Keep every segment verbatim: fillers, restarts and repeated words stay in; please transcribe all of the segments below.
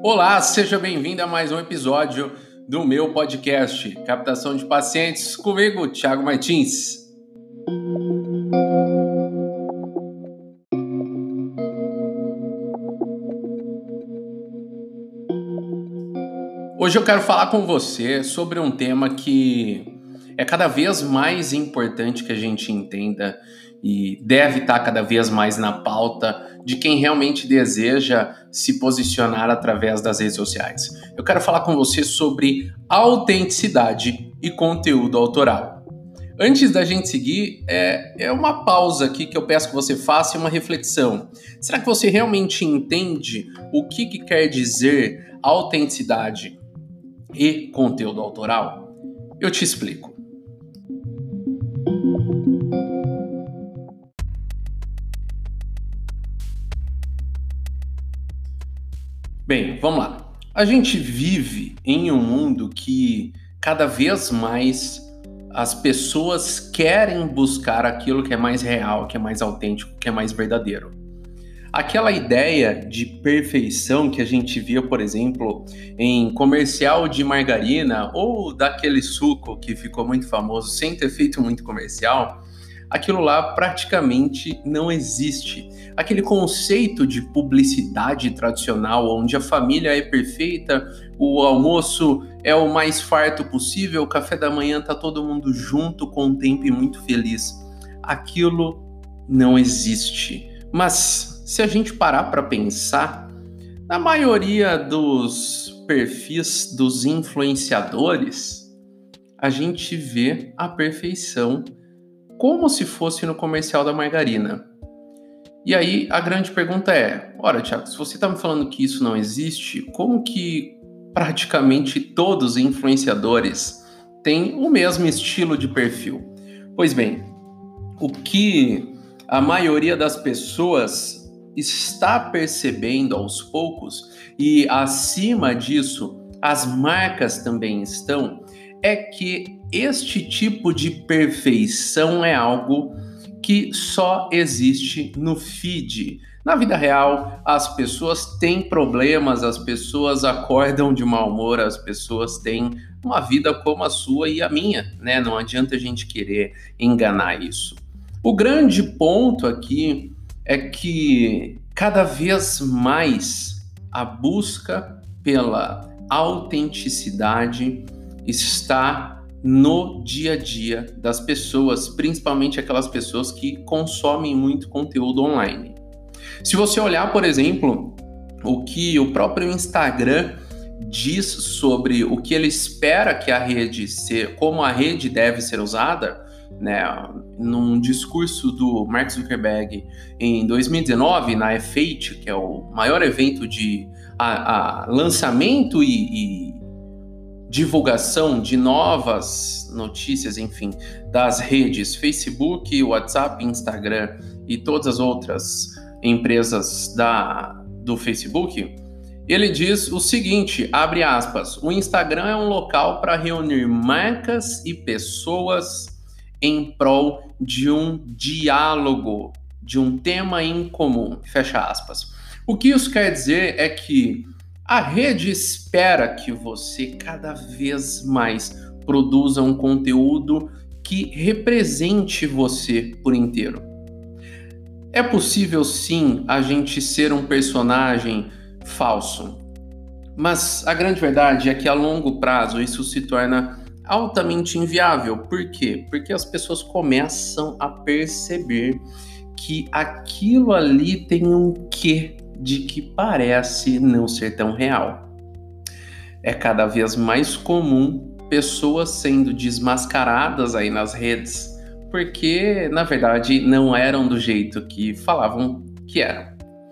Olá, seja bem-vindo a mais um episódio do meu podcast Captação de Pacientes, comigo, Thiago Martins. Hoje eu quero falar com você sobre um tema que é cada vez mais importante que a gente entenda e deve estar cada vez mais na pauta de quem realmente deseja se posicionar através das redes sociais. Eu quero falar com você sobre autenticidade e conteúdo autoral. Antes da gente seguir, é, é uma pausa aqui que eu peço que você faça uma reflexão. Será que você realmente entende o que, que quer dizer autenticidade e conteúdo autoral? Eu te explico. Bem, vamos lá. A gente vive em um mundo que cada vez mais as pessoas querem buscar aquilo que é mais real, que é mais autêntico, que é mais verdadeiro. Aquela ideia de perfeição que a gente via, por exemplo, em comercial de margarina ou daquele suco que ficou muito famoso sem ter feito muito comercial, aquilo lá praticamente não existe. Aquele conceito de publicidade tradicional, onde a família é perfeita, o almoço é o mais farto possível, o café da manhã tá todo mundo junto, contente e muito feliz. Aquilo não existe. Mas se a gente parar para pensar, na maioria dos perfis dos influenciadores, a gente vê a perfeição como se fosse no comercial da margarina. E aí a grande pergunta é, ora, Thiago, se você está me falando que isso não existe, como que praticamente todos os influenciadores têm o mesmo estilo de perfil? Pois bem, o que a maioria das pessoas está percebendo aos poucos, e acima disso as marcas também estão, é que este tipo de perfeição é algo que só existe no feed. Na vida real, as pessoas têm problemas, as pessoas acordam de mau humor, as pessoas têm uma vida como a sua e a minha, né? Não adianta a gente querer enganar isso. O grande ponto aqui é que cada vez mais a busca pela autenticidade está no dia a dia das pessoas, principalmente aquelas pessoas que consomem muito conteúdo online. Se você olhar, por exemplo, o que o próprio Instagram diz sobre o que ele espera que a rede ser, como a rede deve ser usada, né, num discurso do Mark Zuckerberg em dois mil e dezenove, na F oito, que é o maior evento de a, a lançamento e, e divulgação de novas notícias, enfim, das redes Facebook, WhatsApp, Instagram e todas as outras empresas da, do Facebook, ele diz o seguinte, abre aspas, o Instagram é um local para reunir marcas e pessoas em prol de um diálogo, de um tema em comum, fecha aspas. O que isso quer dizer é que a rede espera que você cada vez mais produza um conteúdo que represente você por inteiro. É possível sim a gente ser um personagem falso, mas a grande verdade é que a longo prazo isso se torna altamente inviável. Por quê? Porque as pessoas começam a perceber que aquilo ali tem um quê de que parece não ser tão real. É cada vez mais comum pessoas sendo desmascaradas aí nas redes, porque, na verdade, não eram do jeito que falavam que eram.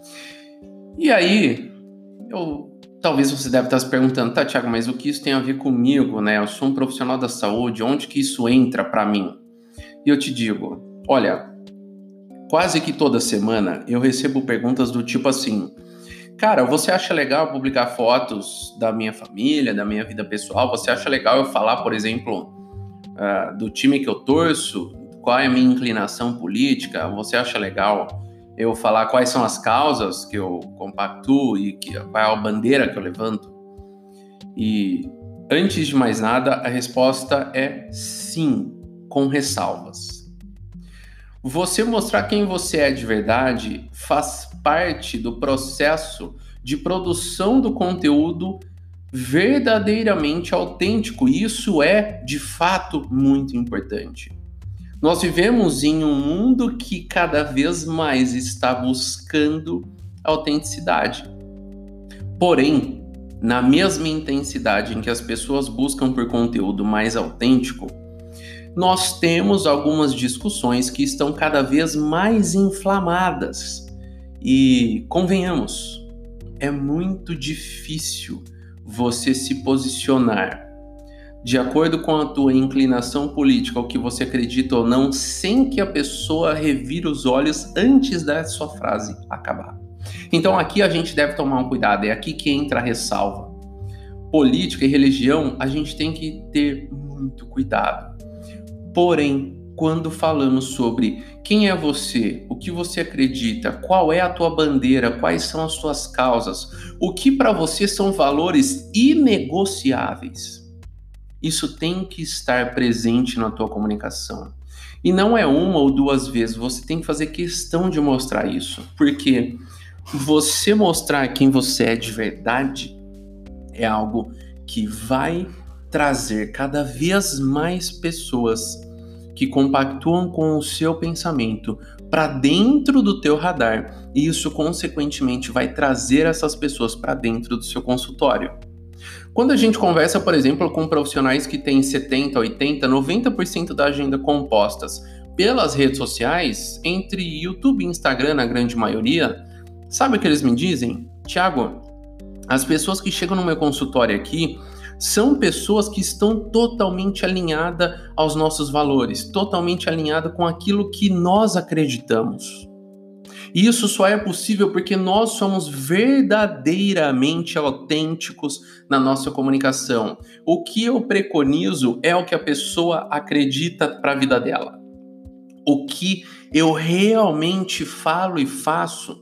E aí, eu, talvez você deve estar se perguntando, tá, Thiago, mas o que isso tem a ver comigo, né? Eu sou um profissional da saúde, onde que isso entra para mim? E eu te digo, olha, quase que toda semana eu recebo perguntas do tipo assim, cara, você acha legal publicar fotos da minha família, da minha vida pessoal? Você acha legal eu falar, por exemplo, uh, do time que eu torço? Qual é a minha inclinação política? Você acha legal eu falar quais são as causas que eu compactuo e que, qual é a bandeira que eu levanto? E, antes de mais nada, a resposta é sim, com ressalvas. Você mostrar quem você é de verdade faz parte do processo de produção do conteúdo verdadeiramente autêntico, e isso é, de fato, muito importante. Nós vivemos em um mundo que cada vez mais está buscando autenticidade. Porém, na mesma intensidade em que as pessoas buscam por conteúdo mais autêntico, nós temos algumas discussões que estão cada vez mais inflamadas. E, convenhamos, é muito difícil você se posicionar de acordo com a tua inclinação política, o que você acredita ou não, sem que a pessoa revire os olhos antes da sua frase acabar. Então aqui a gente deve tomar um cuidado, é aqui que entra a ressalva. Política e religião, a gente tem que ter muito cuidado. Porém, quando falamos sobre quem é você, o que você acredita, qual é a tua bandeira, quais são as tuas causas, o que para você são valores inegociáveis, isso tem que estar presente na tua comunicação. E não é uma ou duas vezes, você tem que fazer questão de mostrar isso. Porque você mostrar quem você é de verdade é algo que vai trazer cada vez mais pessoas que compactuam com o seu pensamento para dentro do teu radar. E isso, consequentemente, vai trazer essas pessoas para dentro do seu consultório. Quando a gente conversa, por exemplo, com profissionais que têm setenta, oitenta, noventa por cento da agenda compostas pelas redes sociais, entre YouTube e Instagram, na grande maioria, sabe o que eles me dizem? Thiago, as pessoas que chegam no meu consultório aqui são pessoas que estão totalmente alinhadas aos nossos valores, totalmente alinhadas com aquilo que nós acreditamos. E isso só é possível porque nós somos verdadeiramente autênticos na nossa comunicação. O que eu preconizo é o que a pessoa acredita para a vida dela. O que eu realmente falo e faço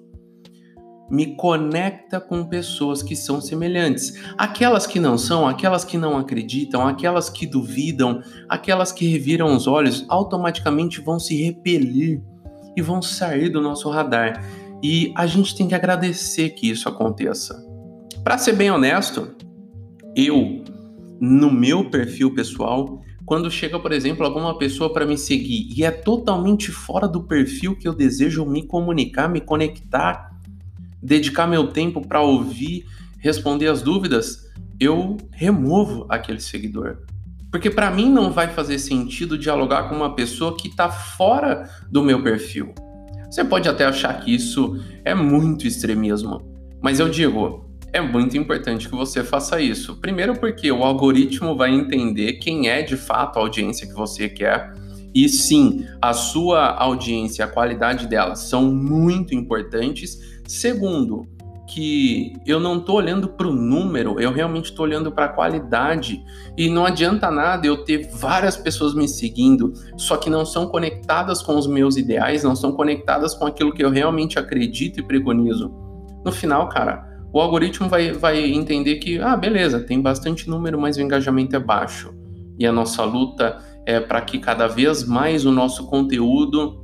me conecta com pessoas que são semelhantes. Aquelas que não são, aquelas que não acreditam, aquelas que duvidam, aquelas que reviram os olhos, automaticamente vão se repelir e vão sair do nosso radar. E a gente tem que agradecer que isso aconteça. Para ser bem honesto, eu, no meu perfil pessoal, quando chega, por exemplo, alguma pessoa para me seguir e é totalmente fora do perfil que eu desejo me comunicar, me conectar, dedicar meu tempo para ouvir, responder as dúvidas, eu removo aquele seguidor. Porque para mim não vai fazer sentido dialogar com uma pessoa que está fora do meu perfil. Você pode até achar que isso é muito extremismo, mas eu digo, é muito importante que você faça isso. Primeiro porque o algoritmo vai entender quem é de fato a audiência que você quer. E sim, a sua audiência, a qualidade dela são muito importantes. Segundo, que eu não estou olhando para o número, eu realmente estou olhando para a qualidade. E não adianta nada eu ter várias pessoas me seguindo, só que não são conectadas com os meus ideais, não são conectadas com aquilo que eu realmente acredito e preconizo. No final, cara, o algoritmo vai, vai entender que, ah, beleza, tem bastante número, mas o engajamento é baixo. E a nossa luta é para que cada vez mais o nosso conteúdo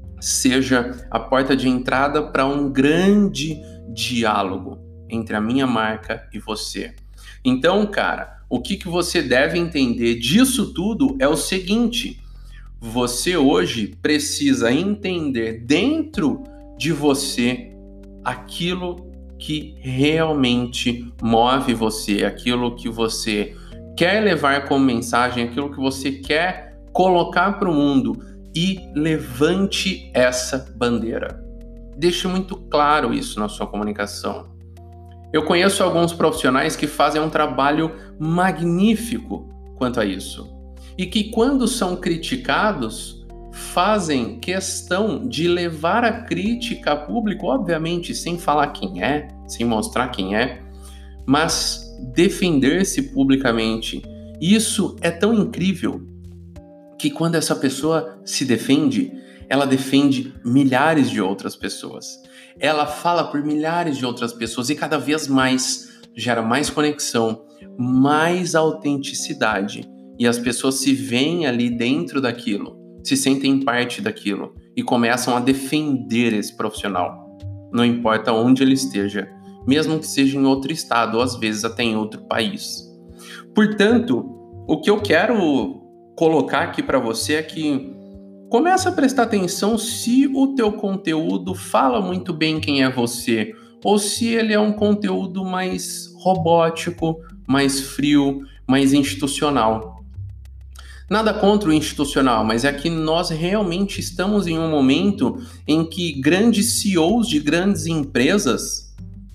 seja a porta de entrada para um grande diálogo entre a minha marca e você. Então, cara, o que, que você deve entender disso tudo é o seguinte: você hoje precisa entender dentro de você aquilo que realmente move você, aquilo que você quer levar como mensagem, aquilo que você quer colocar para o mundo, e levante essa bandeira. Deixe muito claro isso na sua comunicação. Eu conheço alguns profissionais que fazem um trabalho magnífico quanto a isso. E que quando são criticados, fazem questão de levar a crítica a público, obviamente sem falar quem é, sem mostrar quem é, mas defender-se publicamente. Isso é tão incrível que quando essa pessoa se defende, ela defende milhares de outras pessoas. Ela fala por milhares de outras pessoas e cada vez mais gera mais conexão, mais autenticidade. E as pessoas se veem ali dentro daquilo, se sentem parte daquilo e começam a defender esse profissional. Não importa onde ele esteja, mesmo que seja em outro estado ou às vezes até em outro país. Portanto, o que eu quero colocar aqui para você é que começa a prestar atenção se o teu conteúdo fala muito bem quem é você, ou se ele é um conteúdo mais robótico, mais frio, mais institucional. Nada contra o institucional, mas é que nós realmente estamos em um momento em que grandes C E Os de grandes empresas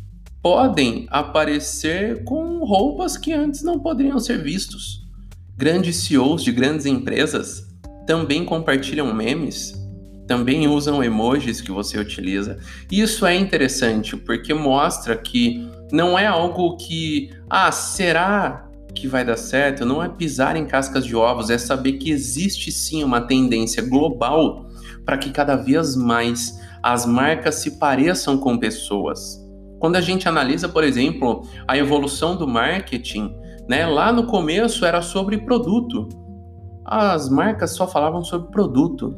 podem aparecer com roupas que antes não poderiam ser vistos. Grandes C E Os de grandes empresas também compartilham memes, também usam emojis que você utiliza. E isso é interessante, porque mostra que não é algo que, ah, será que vai dar certo? Não é pisar em cascas de ovos, é saber que existe sim uma tendência global para que cada vez mais as marcas se pareçam com pessoas. Quando a gente analisa, por exemplo, a evolução do marketing, né, lá no começo era sobre produto. As marcas só falavam sobre produto.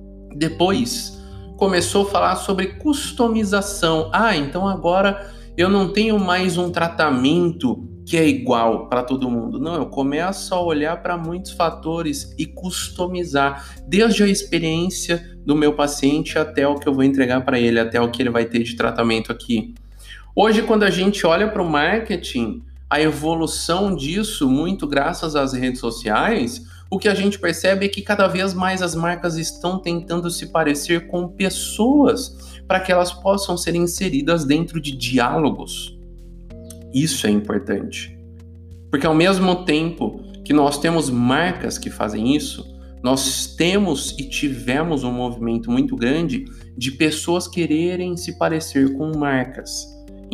Depois começou a falar sobre customização. Ah, então agora eu não tenho mais um tratamento que é igual para todo mundo. Não, eu começo a olhar para muitos fatores e customizar, desde a experiência do meu paciente até o que eu vou entregar para ele, até o que ele vai ter de tratamento aqui. Hoje, quando a gente olha para o marketing, a evolução disso, muito graças às redes sociais, o que a gente percebe é que cada vez mais as marcas estão tentando se parecer com pessoas para que elas possam ser inseridas dentro de diálogos. Isso é importante. Porque ao mesmo tempo que nós temos marcas que fazem isso, nós temos e tivemos um movimento muito grande de pessoas quererem se parecer com marcas,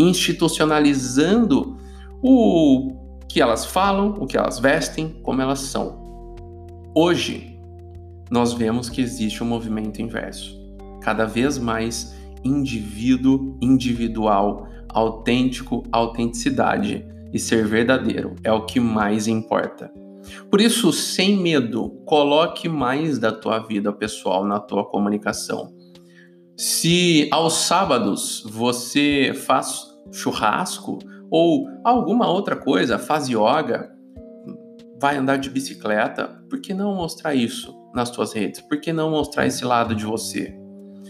institucionalizando o que elas falam, o que elas vestem, como elas são. Hoje, nós vemos que existe um movimento inverso. Cada vez mais indivíduo, individual, autêntico, autenticidade e ser verdadeiro é o que mais importa. Por isso, sem medo, coloque mais da tua vida pessoal na tua comunicação. Se aos sábados você faz churrasco ou alguma outra coisa, faz yoga, vai andar de bicicleta, por que não mostrar isso nas tuas redes? Por que não mostrar esse lado de você?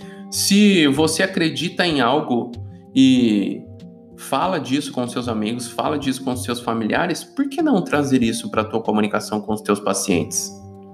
Se você acredita em algo e fala disso com seus amigos, fala disso com seus familiares, por que não trazer isso para a tua comunicação com os teus pacientes?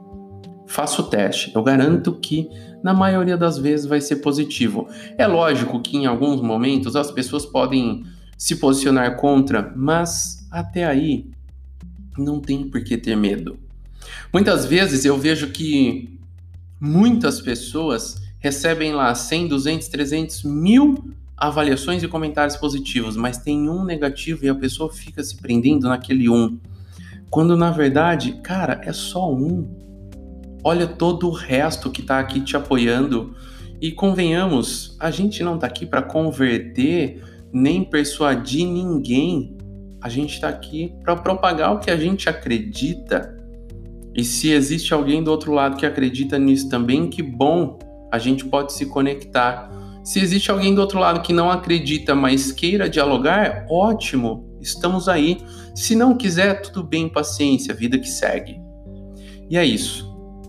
Faça o teste. Eu garanto que na maioria das vezes vai ser positivo. É lógico que em alguns momentos as pessoas podem se posicionar contra, mas até aí não tem por que ter medo. Muitas vezes eu vejo que muitas pessoas recebem lá cem, duzentos, trezentos mil avaliações e comentários positivos, mas tem um negativo e a pessoa fica se prendendo naquele um. Quando na verdade, cara, é só um. Olha todo o resto que tá aqui te apoiando. E convenhamos, a gente não tá aqui para converter nem persuadir ninguém. A gente está aqui para propagar o que a gente acredita. E se existe alguém do outro lado que acredita nisso também, que bom, a gente pode se conectar. Se existe alguém do outro lado que não acredita, mas queira dialogar, ótimo, estamos aí. Se não quiser, tudo bem, paciência, vida que segue. E é isso.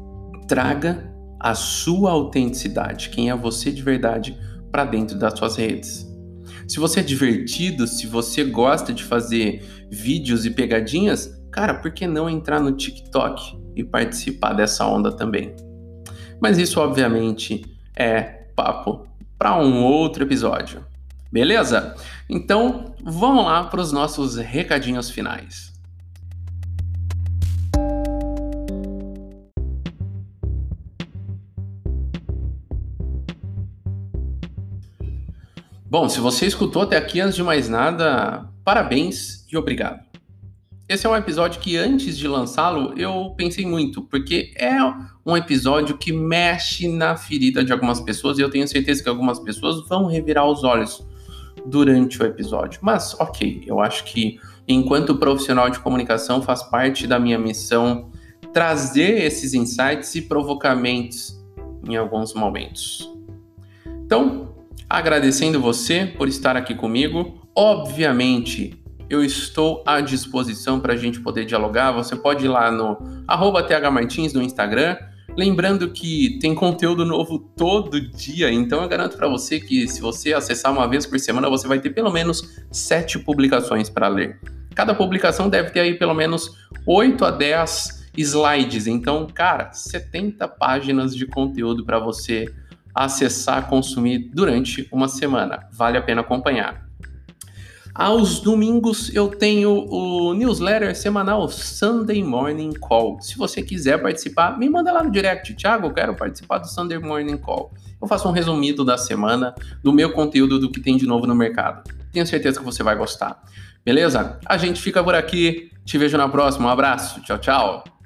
Traga a sua autenticidade, quem é você de verdade, para dentro das suas redes. Se você é divertido, se você gosta de fazer vídeos e pegadinhas, cara, por que não entrar no TikTok e participar dessa onda também? Mas isso, obviamente, é papo para um outro episódio. Beleza? Então, vamos lá para os nossos recadinhos finais. Bom, se você escutou até aqui, antes de mais nada, parabéns e obrigado. esse é um episódio que antes de lançá-lo eu pensei muito, porque é um episódio que mexe na ferida de algumas pessoas e eu tenho certeza que algumas pessoas vão revirar os olhos durante o episódio. Mas, ok, eu acho que enquanto profissional de comunicação faz parte da minha missão trazer esses insights e provocamentos em alguns momentos. Então, agradecendo você por estar aqui comigo, obviamente eu estou à disposição para a gente poder dialogar. Você pode ir lá no arroba thmartins no Instagram. Lembrando que tem conteúdo novo todo dia, então eu garanto para você que se você acessar uma vez por semana, você vai ter pelo menos sete publicações para ler. Cada publicação deve ter aí pelo menos oito a dez slides. Então, cara, setenta páginas de conteúdo para você acessar, consumir durante uma semana. Vale a pena acompanhar. Aos domingos eu tenho o newsletter semanal Sunday Morning Call. Se você quiser participar, me manda lá no direct. Thiago, eu quero participar do Sunday Morning Call. Eu faço um resumido da semana, do meu conteúdo, do que tem de novo no mercado. Tenho certeza que você vai gostar. Beleza? A gente fica por aqui. Te vejo na próxima. Um abraço. Tchau, tchau.